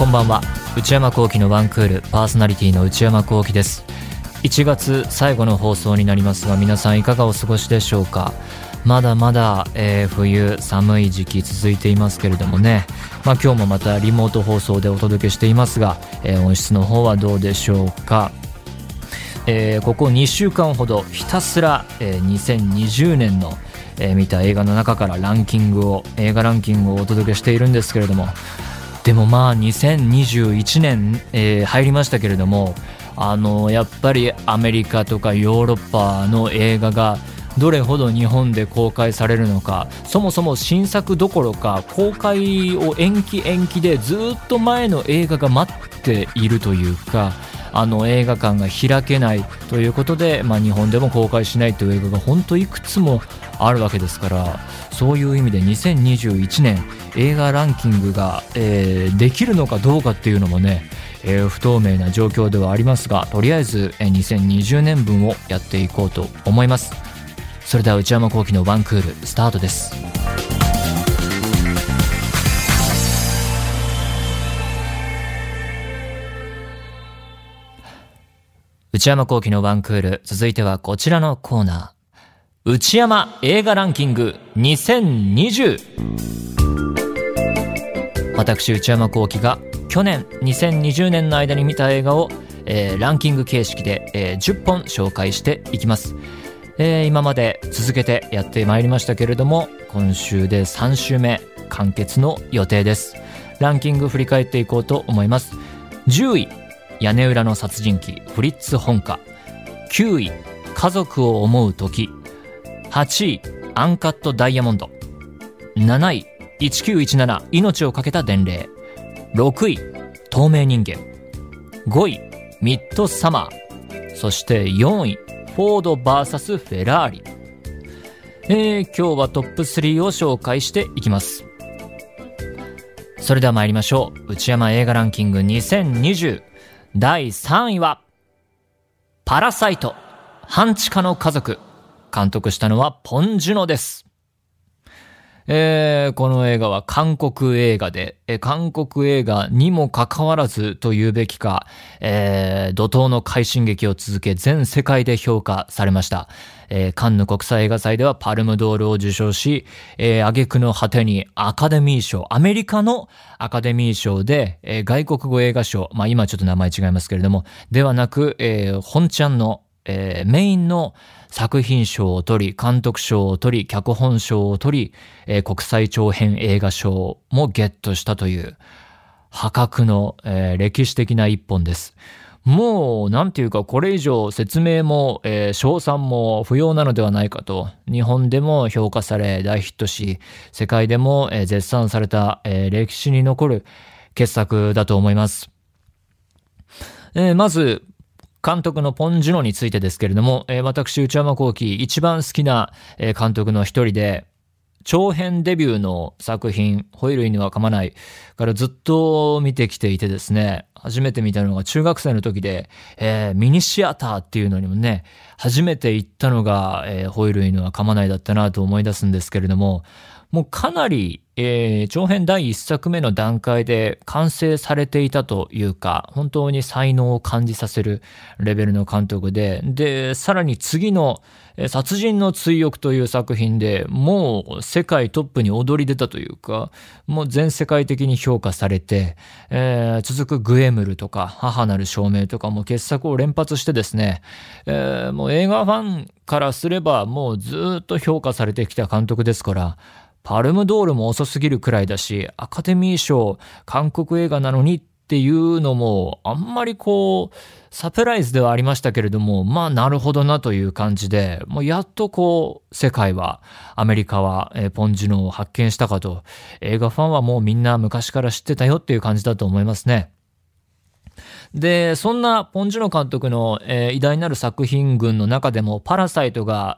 んばんは。内山聖輝のワンクールパーソナリティの内山聖輝です。1月最後の放送になりますが、皆さんいかがお過ごしでしょうか。まだまだ、冬寒い時期続いていますけれどもね、今日もまたリモート放送でお届けしていますが、音質の方はどうでしょうか。ここ2週間ほどひたすら、2020年の、見た映画の中から映画ランキングをお届けしているんですけれども、でも2021年、入りましたけれども、やっぱりアメリカとかヨーロッパの映画がどれほど日本で公開されるのか、そもそも新作どころか公開を延期でずっと前の映画が待っているというか、映画館が開けないということで、日本でも公開しないという映画が本当いくつもあるわけですから、そういう意味で2021年映画ランキングが、できるのかどうかっていうのもね、不透明な状況ではありますが、とりあえず2020年分をやっていこうと思います。それでは内山聖輝のワンクールスタートです。内山聖輝のワンクール、続いてはこちらのコーナー、内山映画ランキング2020。私内山聖輝が去年2020年の間に見た映画を、ランキング形式で、10本紹介していきます。今まで続けてやってまいりましたけれども、今週で3週目完結の予定です。ランキング振り返っていこうと思います。10位屋根裏の殺人鬼フリッツ本家、9位家族を思う時、8位アンカットダイヤモンド、7位1917命をかけた伝令、6位透明人間、5位ミッドサマー、そして4位フォード vs フェラーリ。今日はトップ3を紹介していきます。それでは参りましょう。内山映画ランキング2020、第3位はパラサイト半地下の家族。監督したのはポン・ジュノです。この映画は韓国映画で、韓国映画にもかかわらずというべきか、怒涛の快進撃を続け全世界で評価されました。カンヌ国際映画祭ではパルムドールを受賞し、挙句の果てにアカデミー賞、アメリカのアカデミー賞で、外国語映画賞、今ちょっと名前違いますけれども、ではなく、本ちゃんの、メインの作品賞を取り、監督賞を取り、脚本賞を取り、国際長編映画賞もゲットしたという破格の、歴史的な一本です。もうなんていうか、これ以上説明も、称賛も不要なのではないかと、日本でも評価され大ヒットし、世界でも、絶賛された、歴史に残る傑作だと思います。まず監督のポン・ジュノについてですけれども、私内山聖輝一番好きな、監督の一人で、長編デビューの作品ホイールには噛まないからずっと見てきていてですね、初めて見たのが中学生の時で、ミニシアターっていうのにもね、初めて行ったのが、ホイールには噛まないだったなと思い出すんですけれども、もうかなり、長編第1作目の段階で完成されていたというか、本当に才能を感じさせるレベルの監督で、さらに次の殺人の追憶という作品でもう世界トップに躍り出たというか、もう全世界的に評価されて、続くグエムルとか母なる証明とかも傑作を連発してですね、もう映画ファンからすればもうずっと評価されてきた監督ですから、パルムドールも遅すぎるくらいだし、アカデミー賞韓国映画なのにっていうのもあんまりサプライズではありましたけれども、なるほどなという感じで、もうやっと世界は、アメリカはポン・ジュノを発見したかと、映画ファンはもうみんな昔から知ってたよっていう感じだと思いますね。で、そんなポン・ジュノ監督の、偉大なる作品群の中でもパラサイトが、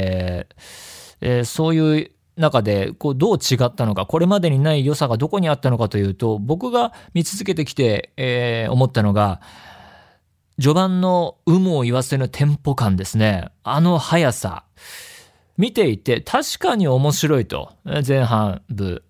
そういう中でどう違ったのか、これまでにない良さがどこにあったのかというと、僕が見続けてきて、思ったのが、序盤の有無を言わせぬテンポ感ですね。速さ見ていて確かに面白いと、前半部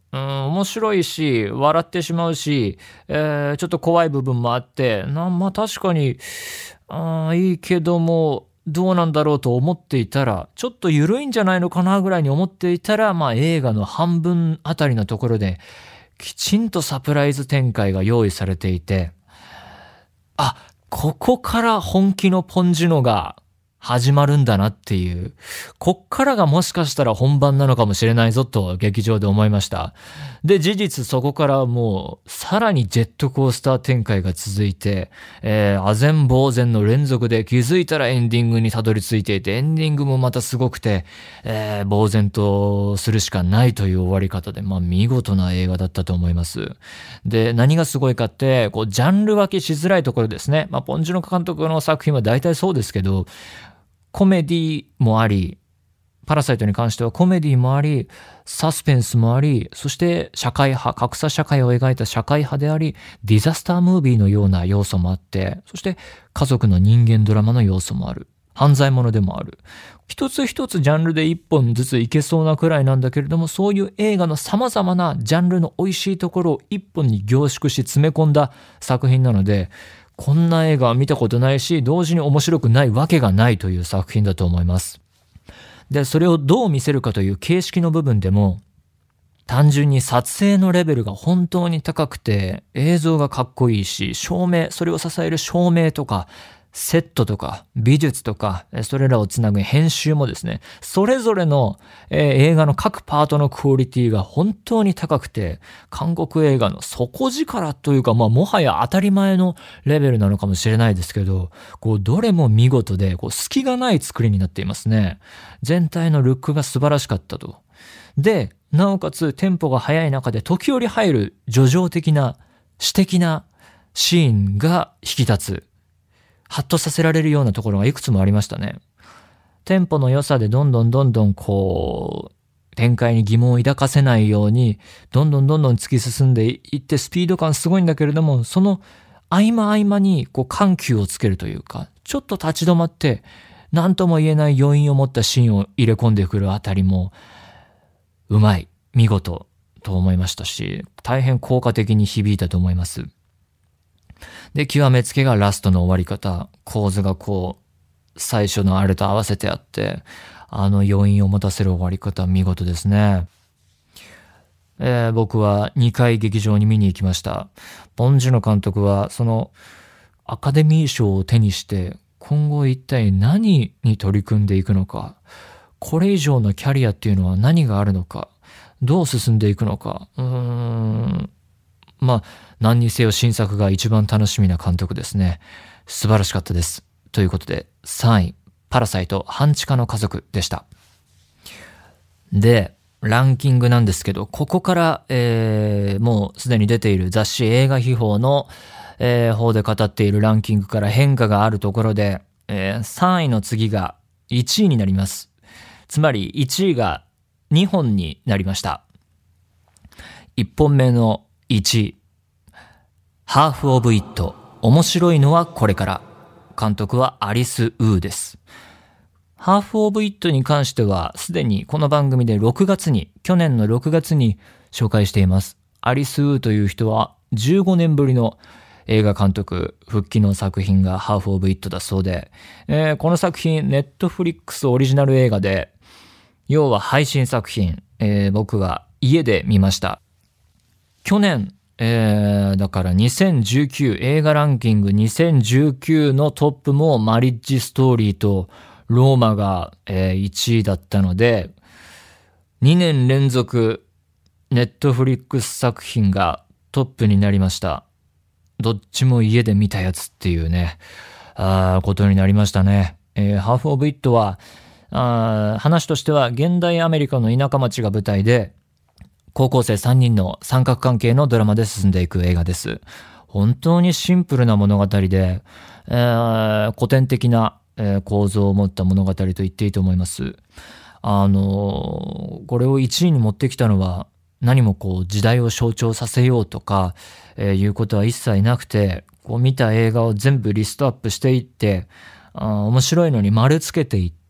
面白いし、笑ってしまうし、ちょっと怖い部分もあって、確かに、いいけども、どうなんだろうと思っていたら、ちょっと緩いんじゃないのかなぐらいに思っていたら、映画の半分あたりのところで、きちんとサプライズ展開が用意されていて、ここから本気のポンジュノが始まるんだなっていう、こっからがもしかしたら本番なのかもしれないぞと劇場で思いました。で、事実そこからもうさらにジェットコースター展開が続いて、唖然呆然の連続で気づいたらエンディングにたどり着いていて、エンディングもまたすごくて、呆然とするしかないという終わり方で、見事な映画だったと思います。で、何がすごいかって、ジャンル分けしづらいところですね。ポンジュノ監督の作品は大体そうですけど、コメディもあり、パラサイトに関してはコメディもあり、サスペンスもあり、そして社会派、格差社会を描いた社会派であり、ディザスタームービーのような要素もあって、そして家族の人間ドラマの要素もある。犯罪者でもある。一つ一つジャンルで一本ずついけそうなくらいなんだけれども、そういう映画の様々なジャンルの美味しいところを一本に凝縮し詰め込んだ作品なので、こんな映画は見たことないし、同時に面白くないわけがないという作品だと思います。で、それをどう見せるかという形式の部分でも、単純に撮影のレベルが本当に高くて、映像がかっこいいし、照明、それを支える照明とか、セットとか美術とか、それらをつなぐ編集もですね、それぞれの、映画の各パートのクオリティが本当に高くて、韓国映画の底力というか、もはや当たり前のレベルなのかもしれないですけど、どれも見事で、隙がない作りになっていますね。全体のルックが素晴らしかったと。で、なおかつテンポが速い中で時折入る叙情的な詩的なシーンが引き立つ。ハッとさせられるようなところがいくつもありましたね。テンポの良さでどんどん展開に疑問を抱かせないようにどんどん突き進んでいってスピード感すごいんだけれども、その合間に緩急をつけるというか、ちょっと立ち止まって何とも言えない余韻を持ったシーンを入れ込んでくるあたりもうまい、見事と思いましたし、大変効果的に響いたと思います。で、極めつけがラストの終わり方、構図が最初のあれと合わせてあって、余韻を持たせる終わり方、見事ですね。僕は2回劇場に見に行きました。ボンジュノ監督はそのアカデミー賞を手にして今後一体何に取り組んでいくのか、これ以上のキャリアっていうのは何があるのか、どう進んでいくのか、何にせよ新作が一番楽しみな監督ですね。素晴らしかったです。ということで3位、パラサイト半地下の家族でした。で、ランキングなんですけど、ここから、もうすでに出ている雑誌映画秘宝の、方で語っているランキングから変化があるところで、3位の次が1位になります。つまり1位が2本になりました。1本目の1位、ハーフオブイット、面白いのはこれから。監督はアリス・ウーです。ハーフオブイットに関してはすでにこの番組で去年の6月に紹介しています。アリス・ウーという人は15年ぶりの映画監督復帰の作品がハーフオブイットだそうで、この作品ネットフリックスオリジナル映画で、要は配信作品、僕は家で見ました。去年だから2019映画ランキング2019のトップもマリッジストーリーとローマが、1位だったので、2年連続ネットフリックス作品がトップになりました。どっちも家で見たやつっていうね、ことになりましたね。ハーフオブイットは話としては現代アメリカの田舎町が舞台で、高校生3人の三角関係のドラマで進んでいく映画です。本当にシンプルな物語で、古典的な構造を持った物語と言っていいと思います。これを1位に持ってきたのは何も時代を象徴させようとか、いうことは一切なくて、見た映画を全部リストアップしていって、 面白いのに丸つけていって、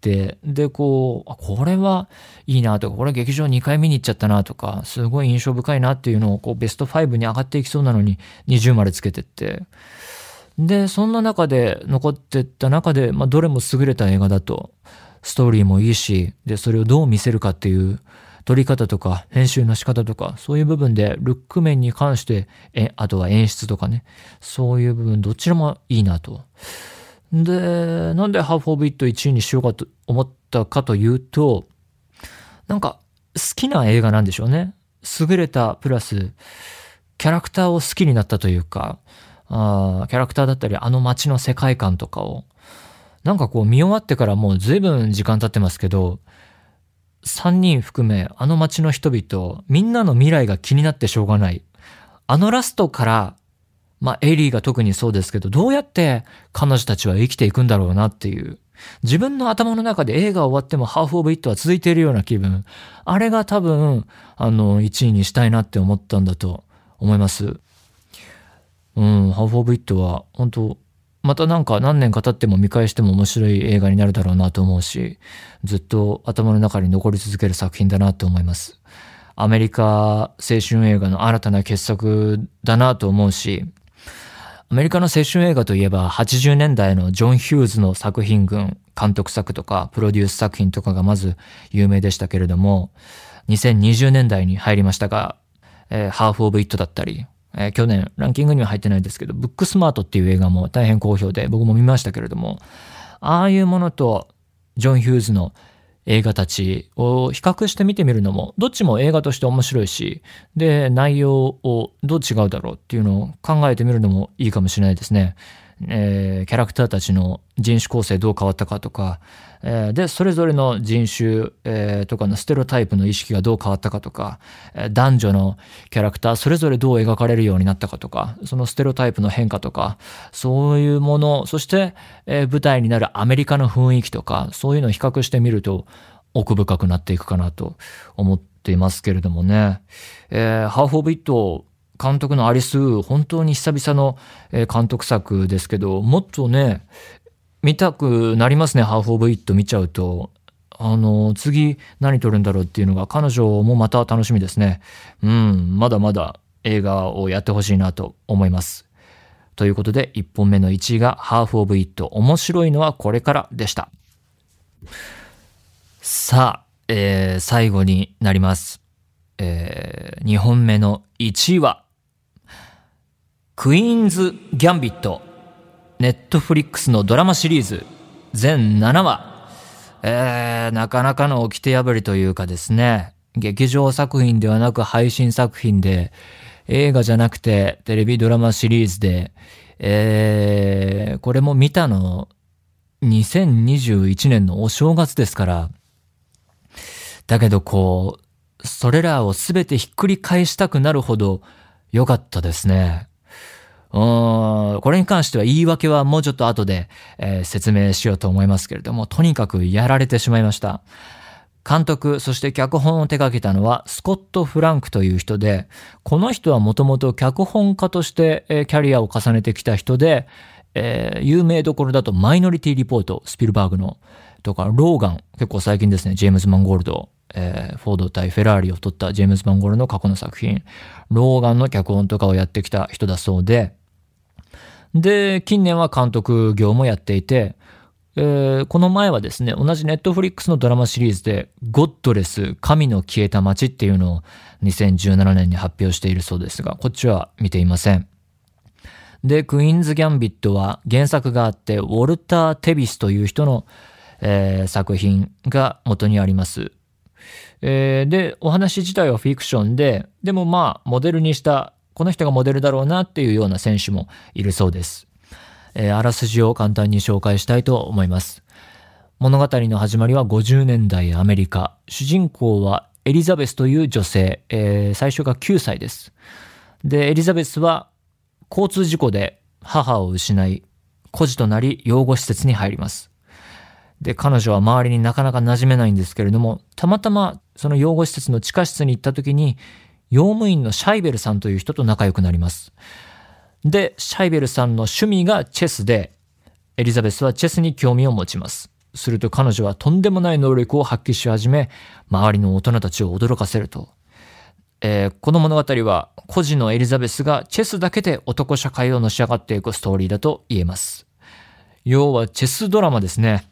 で、これはいいなとか、これ劇場2回見に行っちゃったなとか、すごい印象深いなっていうのをベスト5に上がっていきそうなのに20丸つけてって、で、そんな中で残ってった中で、どれも優れた映画だと、ストーリーもいいし、で、それをどう見せるかっていう撮り方とか編集の仕方とか、そういう部分でルック面に関して、あとは演出とかね、そういう部分どちらもいいなと。で、なんでハーフ・オブ・イット1位にしようかと思ったかというと、なんか好きな映画なんでしょうね。優れたプラス、キャラクターを好きになったというか、キャラクターだったり街の世界観とかを、なんか見終わってからもう随分時間経ってますけど、3人含め街の人々、みんなの未来が気になってしょうがない。ラストから、エリーが特にそうですけど、どうやって彼女たちは生きていくんだろうなっていう。自分の頭の中で映画終わってもハーフ・オブ・イットは続いているような気分。あれが多分、1位にしたいなって思ったんだと思います。ハーフ・オブ・イットは本当またなんか何年か経っても見返しても面白い映画になるだろうなと思うし、ずっと頭の中に残り続ける作品だなと思います。アメリカ青春映画の新たな傑作だなと思うし、アメリカの青春映画といえば80年代のジョン・ヒューズの作品群、監督作とかプロデュース作品とかがまず有名でしたけれども、2020年代に入りましたが、ハーフ・オブ・イットだったり、去年ランキングには入ってないんですけど、ブックスマートっていう映画も大変好評で僕も見ましたけれども、ああいうものとジョン・ヒューズの映画たちを比較して見てみるのも、どっちも映画として面白いし、で、内容をどう違うだろうっていうのを考えてみるのもいいかもしれないですね。キャラクターたちの人種構成どう変わったかとか、で、それぞれの人種、とかのステレオタイプの意識がどう変わったかとか、男女のキャラクターそれぞれどう描かれるようになったかとか、そのステレオタイプの変化とか、そういうもの、そして、舞台になるアメリカの雰囲気とか、そういうのを比較してみると奥深くなっていくかなと思っていますけれどもね。ハーフ・オブ・イット監督のアリス・ウー、本当に久々の監督作ですけど、もっとね、見たくなりますね、ハーフ・オブ・イット見ちゃうと。次何撮るんだろうっていうのが彼女もまた楽しみですね。まだまだ映画をやってほしいなと思います。ということで、1本目の1位がハーフ・オブ・イット、面白いのはこれからでした。さあ、最後になります。2本目の1位は、クイーンズ・ギャンビット、ネットフリックスのドラマシリーズ全7話、なかなかの掟破りというかですね、劇場作品ではなく配信作品で、映画じゃなくてテレビドラマシリーズで、これも見たの2021年のお正月ですから、だけどそれらをすべてひっくり返したくなるほど良かったですね。これに関しては言い訳はもうちょっと後で、説明しようと思いますけれども、とにかくやられてしまいました。監督、そして脚本を手掛けたのはスコット・フランクという人で、この人はもともと脚本家として、キャリアを重ねてきた人で、有名どころだとマイノリティ・リポート、スピルバーグの、とかローガン、結構最近ですね、ジェームズ・マンゴールド、フォード対フェラーリを取ったジェームズ・マンゴールドの過去の作品、ローガンの脚本とかをやってきた人だそうで、近年は監督業もやっていて、この前はですね、同じネットフリックスのドラマシリーズで、ゴッドレス、神の消えた街っていうのを2017年に発表しているそうですが、こっちは見ていません。で、クイーンズ・ギャンビットは原作があって、ウォルター・テビスという人の、作品が元にあります。で、お話自体はフィクションで、でもモデルにした、この人がモデルだろうなっていうような選手もいるそうです。あらすじを簡単に紹介したいと思います。物語の始まりは50年代アメリカ。主人公はエリザベスという女性。最初が9歳です。で、エリザベスは交通事故で母を失い、孤児となり養護施設に入ります。で、彼女は周りになかなか馴染めないんですけれども、たまたまその養護施設の地下室に行った時に、用務員のシャイベルさんという人と仲良くなります。で、シャイベルさんの趣味がチェスで、 エリザベスはチェスに興味を持ちます。すると彼女はとんでもない能力を発揮し始め、周りの大人たちを驚かせると。この物語は孤児のエリザベスがチェスだけで男社会をのし上がっていくストーリーだと言えます。要はチェスドラマですね。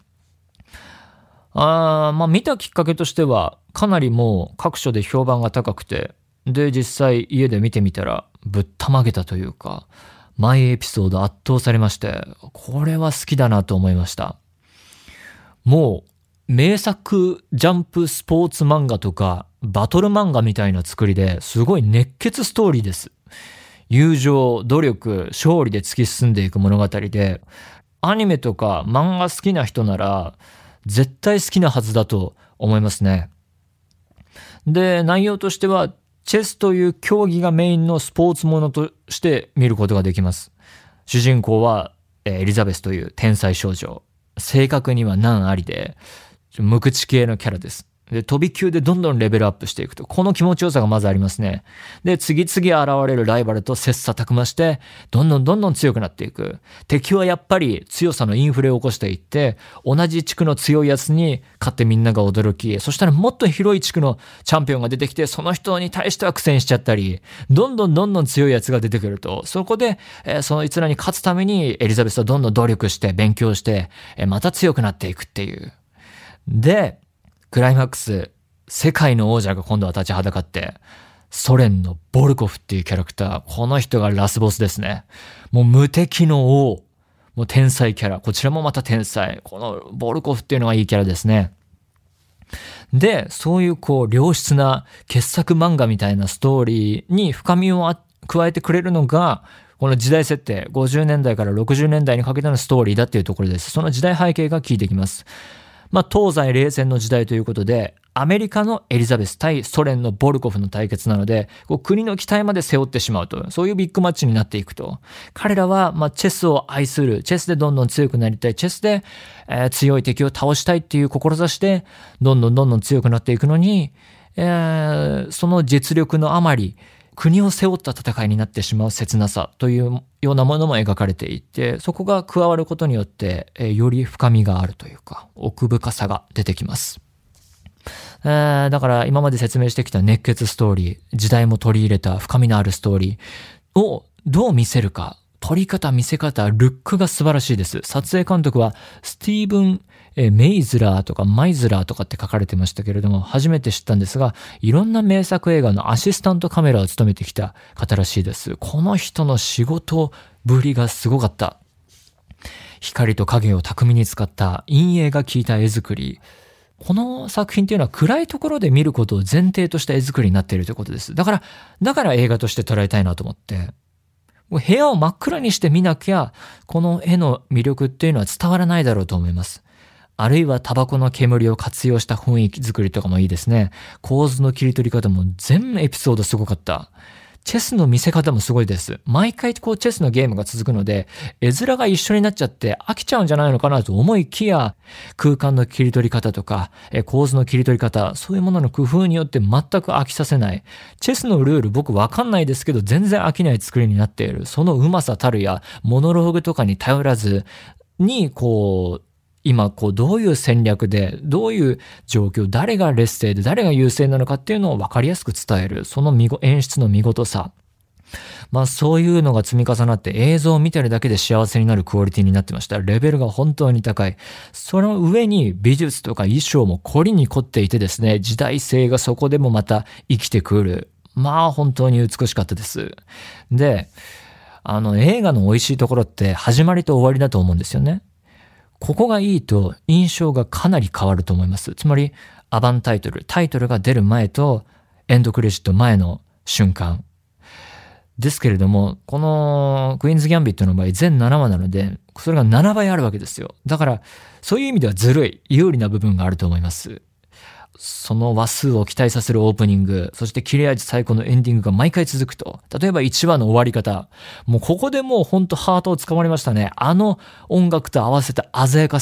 見たきっかけとしてはかなりもう各所で評判が高くて、で実際家で見てみたらぶったまげたというか、毎エピソード圧倒されまして、これは好きだなと思いました。もう名作ジャンプスポーツ漫画とかバトル漫画みたいな作りですごい熱血ストーリーです。友情、努力、勝利で突き進んでいく物語で、アニメとか漫画好きな人なら絶対好きなはずだと思いますね。で、内容としてはチェスという競技がメインのスポーツものとして見ることができます。主人公はエリザベスという天才少女。性格には難ありで、無口系のキャラです。で、飛び級でどんどんレベルアップしていくと。この気持ちよさがまずありますね。で、次々現れるライバルと切磋琢磨して、どんどん強くなっていく。敵はやっぱり強さのインフレを起こしていって、同じ地区の強いやつに勝ってみんなが驚き、そしたらもっと広い地区のチャンピオンが出てきて、その人に対しては苦戦しちゃったり、どんどん強いやつが出てくると。そこで、その逸らに勝つためにエリザベスはどんどん努力して勉強して、また強くなっていくっていう。で、クライマックス、世界の王者が今度は立ちはだかって、ソ連のボルコフっていうキャラクター、この人がラスボスですね。もう無敵の王、もう天才キャラ、こちらもまた天才。このボルコフっていうのがいいキャラですね。で、そういう良質な傑作漫画みたいなストーリーに深みを加えてくれるのが、この時代設定、50年代から60年代にかけてのストーリーだっていうところです。その時代背景が効いてきます。東西冷戦の時代ということで、アメリカのエリザベス対ソ連のボルコフの対決なので、国の期待まで背負ってしまうと、そういうビッグマッチになっていくと。彼らはチェスを愛する、チェスでどんどん強くなりたい、チェスで、強い敵を倒したいっていう志で、どんどん強くなっていくのに、その実力のあまり、国を背負った戦いになってしまう切なさというようなものも描かれていて、そこが加わることによって、より深みがあるというか、奥深さが出てきます。だから今まで説明してきた熱血ストーリー、時代も取り入れた深みのあるストーリーをどう見せるか、撮り方、見せ方、ルックが素晴らしいです。撮影監督はスティーブン・メイズラーとかマイズラーとかって書かれてましたけれども、初めて知ったんですが、いろんな名作映画のアシスタントカメラを務めてきた方らしいです。この人の仕事ぶりがすごかった。光と影を巧みに使った陰影が効いた絵作り。この作品っていうのは暗いところで見ることを前提とした絵作りになっているということです。だから映画として捉えたいなと思って。部屋を真っ暗にして見なきゃ、この絵の魅力っていうのは伝わらないだろうと思います。あるいはタバコの煙を活用した雰囲気作りとかもいいですね。構図の切り取り方も全エピソードすごかった。チェスの見せ方もすごいです。毎回チェスのゲームが続くので、絵面が一緒になっちゃって飽きちゃうんじゃないのかなと思いきや、空間の切り取り方とか、構図の切り取り方、そういうものの工夫によって全く飽きさせない。チェスのルール僕わかんないですけど、全然飽きない作りになっている。そのうまさたるや、モノローグとかに頼らずに、今どういう戦略でどういう状況、誰が劣勢で誰が優勢なのかっていうのを分かりやすく伝える、その演出の見事さ、そういうのが積み重なって映像を見てるだけで幸せになるクオリティになってました。レベルが本当に高い。その上に美術とか衣装も凝りに凝っていてですね、時代性がそこでもまた生きてくる。本当に美しかったです。で、映画の美味しいところって始まりと終わりだと思うんですよね。ここがいいと印象がかなり変わると思います。つまりアバンタイトルが出る前とエンドクレジット前の瞬間ですけれども、このクイーンズギャンビットの場合全7話なので、それが7倍あるわけですよ。だからそういう意味では有利な部分があると思います。その話数を期待させるオープニング、そして切れ味最高のエンディングが毎回続くと。例えば1話の終わり方。もうここでもうほんとハートをつかまれましたね。音楽と合わせた鮮やかさ、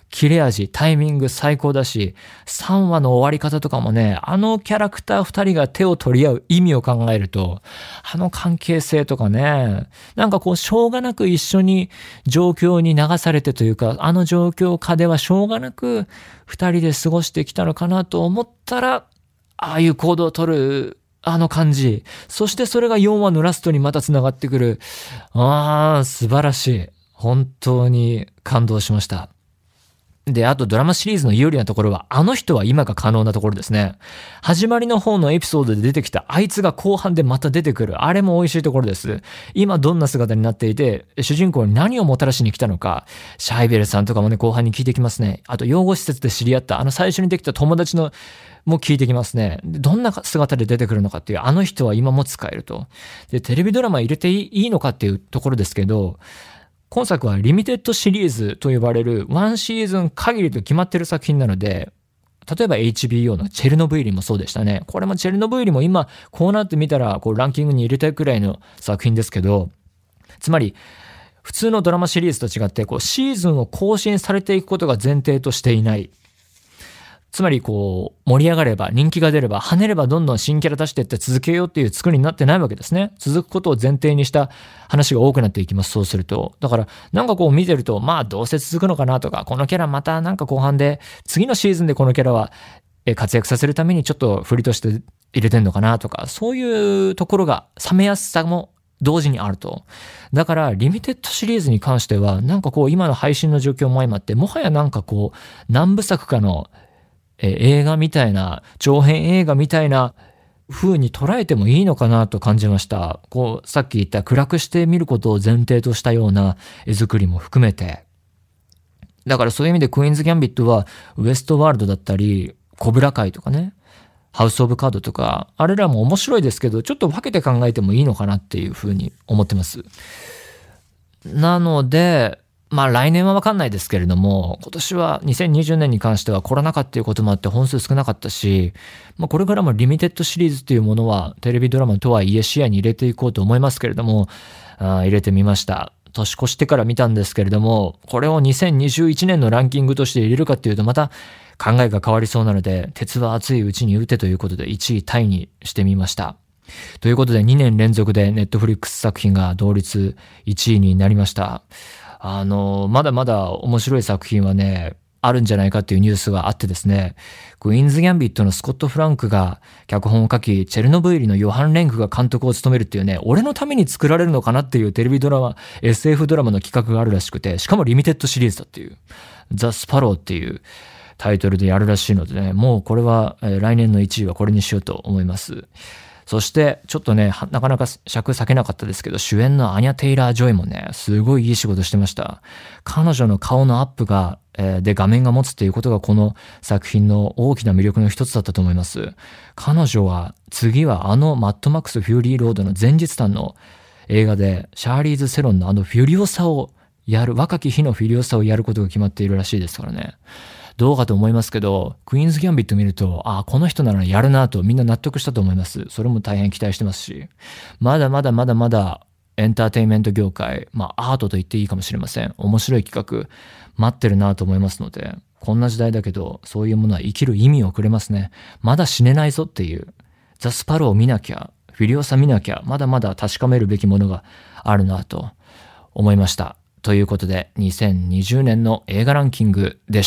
切れ味、タイミング最高だし、3話の終わり方とかもね、あのキャラクター2人が手を取り合う意味を考えると、あの関係性とかね、なんかこうしょうがなく一緒に状況に流されてというか、あの状況下ではしょうがなく2人で過ごしてきたのかなと思ったら、ああいう行動を取るあの感じ、そしてそれが4話のラストにまた繋がってくる。素晴らしい。本当に感動しました。で、あとドラマシリーズの有利なところは、あの人は今が可能なところですね。始まりの方のエピソードで出てきたあいつが後半でまた出てくる。あれも美味しいところです。今どんな姿になっていて、主人公に何をもたらしに来たのか。シャイベルさんとかもね、後半に聞いてきますね。あと養護施設で知り合った最初にできた友達のも聞いてきますね。どんな姿で出てくるのかっていう、あの人は今も使えると。で、テレビドラマ入れていいのかっていうところですけど、今作はリミテッドシリーズと呼ばれるワンシーズン限りと決まってる作品なので、例えば HBO のチェルノブイリもそうでしたね。これもチェルノブイリも今こうなってみたらランキングに入れたいくらいの作品ですけど、つまり普通のドラマシリーズと違ってシーズンを更新されていくことが前提としていない。つまり盛り上がれば、人気が出れば、跳ねればどんどん新キャラ出していって続けようっていう作りになってないわけですね。続くことを前提にした話が多くなっていきます。そうすると。だからなんか見てると、どうせ続くのかなとか、このキャラまたなんか後半で、次のシーズンでこのキャラは活躍させるためにちょっと振りとして入れてんのかなとか、そういうところが冷めやすさも同時にあると。だからリミテッドシリーズに関しては、なんか今の配信の状況も相まって、もはやなんか何部作かの映画みたいな、長編映画みたいな風に捉えてもいいのかなと感じました。さっき言った暗くして見ることを前提としたような絵作りも含めて。だからそういう意味でクイーンズ・ギャンビットはウエストワールドだったり、コブラ会とかね、ハウス・オブ・カードとか、あれらも面白いですけど、ちょっと分けて考えてもいいのかなっていう風に思ってます。なので、来年は分かんないですけれども、今年は2020年に関してはコロナ禍っていうこともあって本数少なかったし、これからもリミテッドシリーズっていうものはテレビドラマとはいえ視野に入れていこうと思いますけれども、入れてみました。年越してから見たんですけれども、これを2021年のランキングとして入れるかっていうとまた考えが変わりそうなので、鉄は熱いうちに打てということで1位タイにしてみました。ということで2年連続でネットフリックス作品が同率1位になりました。まだまだ面白い作品はね、あるんじゃないかっていうニュースがあってですね、クイーンズ・ギャンビットのスコット・フランクが脚本を書き、チェルノブイリのヨハン・レンクが監督を務めるっていうね、俺のために作られるのかなっていうテレビドラマ、SF ドラマの企画があるらしくて、しかもリミテッドシリーズだっていう、ザ・スパローっていうタイトルでやるらしいのでね、もうこれは、来年の1位はこれにしようと思います。そしてちょっとね、なかなか尺避けなかったですけど、主演のアニャ・テイラー・ジョイもね、すごいいい仕事してました。彼女の顔のアップが、で画面が持つっていうことがこの作品の大きな魅力の一つだったと思います。彼女は次はマッドマックス・フューリー・ロードの前日譚の映画でシャーリーズ・セロンのフュリオサをやる、若き日のフュリオサをやることが決まっているらしいですからね。どうかと思いますけど、クイーンズ・ギャンビット見ると、この人ならやるなとみんな納得したと思います。それも大変期待してますし、まだまだエンターテインメント業界、アートと言っていいかもしれません。面白い企画待ってるなと思いますので、こんな時代だけどそういうものは生きる意味をくれますね。まだ死ねないぞっていう、ザ・スパローを見なきゃ、フィリオサ見なきゃ、まだまだ確かめるべきものがあるなと思いました。ということで2020年の映画ランキングでした。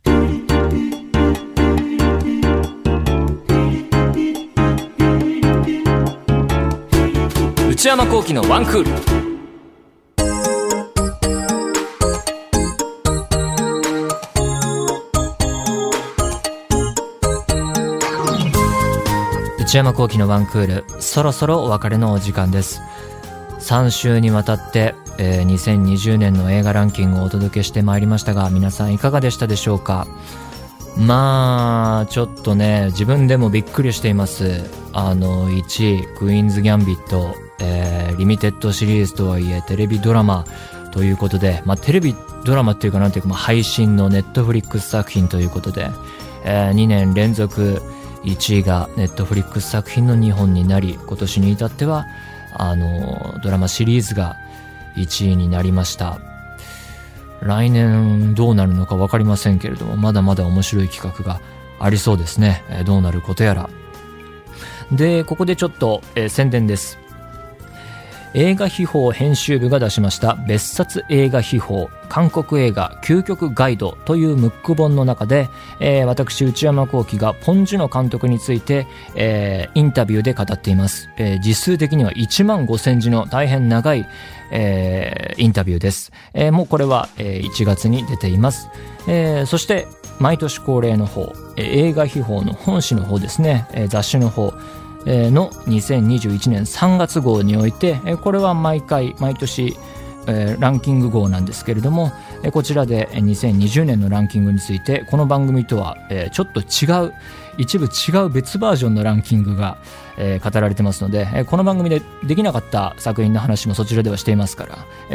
内山聖輝のワンクール。内山聖輝のワンクール、そろそろお別れのお時間です。3週にわたって、2020年の映画ランキングをお届けしてまいりましたが、皆さんいかがでしたでしょうか。ちょっとね、自分でもびっくりしています。1位クイーンズ・ギャンビット、リミテッドシリーズとはいえテレビドラマということで、テレビドラマっていうかなんていうか、配信のネットフリックス作品ということで、2年連続1位がネットフリックス作品の2本になり、今年に至ってはドラマシリーズが1位になりました。 来年どうなるのか分かりませんけれども、まだまだ面白い企画がありそうですね。どうなることやら。で、ここでちょっと、宣伝です。映画秘宝編集部が出しました別冊映画秘宝韓国映画究極ガイドというムック本の中で、私内山聖輝がポン・ジュノ監督について、インタビューで語っています。字数的には1万5000字の大変長い、インタビューです。もうこれは、1月に出ています。そして毎年恒例の方、映画秘宝の本誌の方ですね、雑誌の方の2021年3月号において、これは毎年ランキング号なんですけれども、こちらで2020年のランキングについてこの番組とはちょっと違う、一部違う別バージョンのランキングが語られてますので、この番組でできなかった作品の話もそちらではしていますから、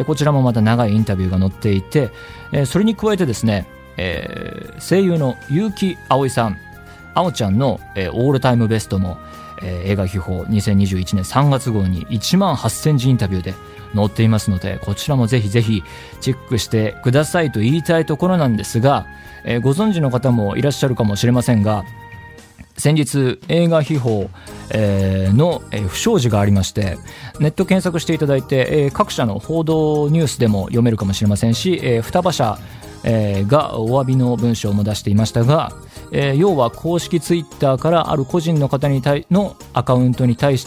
こちらもまた長いインタビューが載っていて、それに加えてですね、声優の結城葵さん、あおちゃんのオールタイムベストも映画秘宝2021年3月号に1万8000字インタビューで載っていますので、こちらもぜひぜひチェックしてくださいと言いたいところなんですが、ご存知の方もいらっしゃるかもしれませんが、先日映画秘宝の不祥事がありまして、ネット検索していただいて各社の報道ニュースでも読めるかもしれませんし、双葉社がお詫びの文章も出していましたが、要は公式ツイッターからある個人の方にのアカウントに対して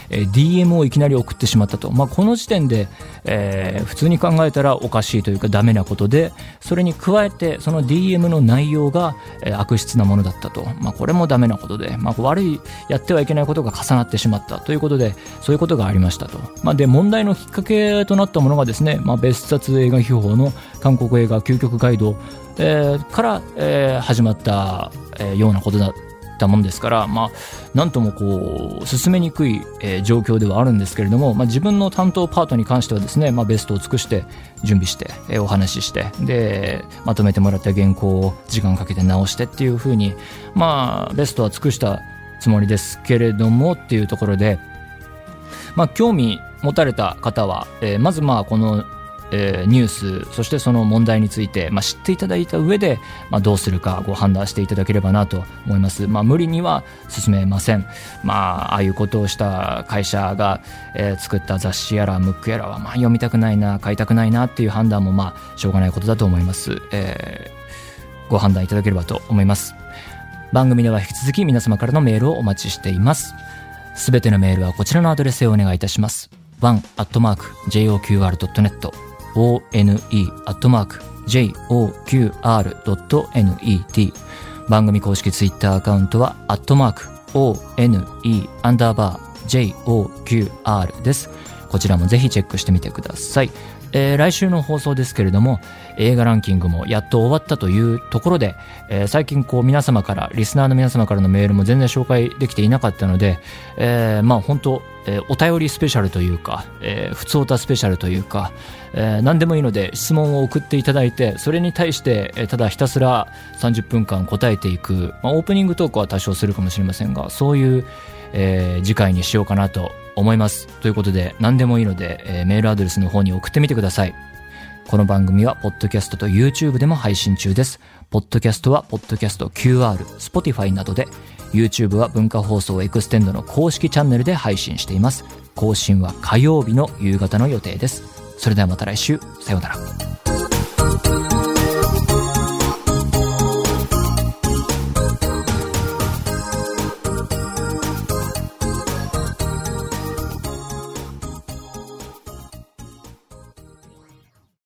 、DM をいきなり送ってしまったと。この時点で、普通に考えたらおかしいというかダメなことで、それに加えてその DM の内容が、悪質なものだったと。これもダメなことで、悪いやってはいけないことが重なってしまったということで、そういうことがありましたと。で、問題のきっかけとなったものがですね、別冊映画秘宝の韓国映画究極ガイドから、始まった、ようなことだったものですから、なんとも進めにくい、状況ではあるんですけれども、自分の担当パートに関してはですね、ベストを尽くして準備して、お話しして、でまとめてもらった原稿を時間かけて直してっていう風に、ベストは尽くしたつもりですけれどもっていうところで、興味持たれた方は、まずこのニュース、そしてその問題について、知っていただいた上で、どうするかご判断していただければなと思います。無理には進めません。ああいうことをした会社が、作った雑誌やらムックやらは、読みたくないな、買いたくないなっていう判断もしょうがないことだと思います。ご判断いただければと思います。番組では引き続き皆様からのメールをお待ちしています。すべてのメールはこちらのアドレスへお願いいたします。one@joqr.net one@joqr.net。 番組公式ツイッターアカウントは@one_joqr です。こちらもぜひチェックしてみてください。来週の放送ですけれども、映画ランキングもやっと終わったというところで、最近皆様から、リスナーの皆様からのメールも全然紹介できていなかったので、本当、お便りスペシャルというか、ふつおたスペシャルというか、何でもいいので質問を送っていただいて、それに対して、ただひたすら30分間答えていく、オープニングトークは多少するかもしれませんが、そういう、次回にしようかなと思います。ということで、何でもいいので、メールアドレスの方に送ってみてください。この番組はポッドキャストと YouTube でも配信中です。ポッドキャストはポッドキャスト QR、Spotify などで、YouTube は文化放送エクステンドの公式チャンネルで配信しています。更新は火曜日の夕方の予定です。それではまた来週、さようなら。